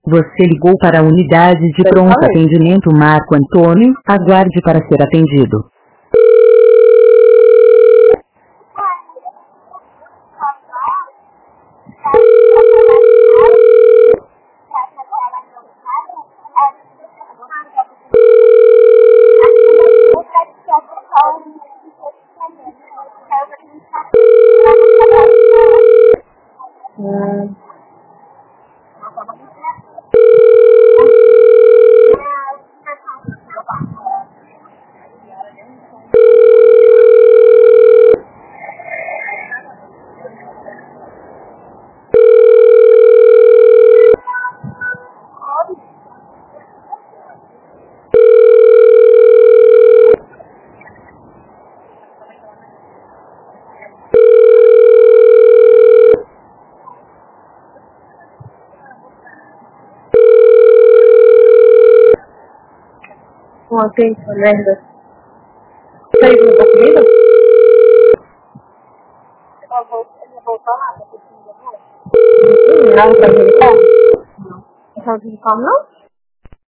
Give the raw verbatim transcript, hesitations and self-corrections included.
Você ligou para a unidade de pronto atendimento Marco Antônio, aguarde para ser atendido. Hum. Uma pinça, merda. Você não tá comigo? Eu vou, eu vou falar, tá? Não, tá de uniforme? Não. Tá de uniforme, não?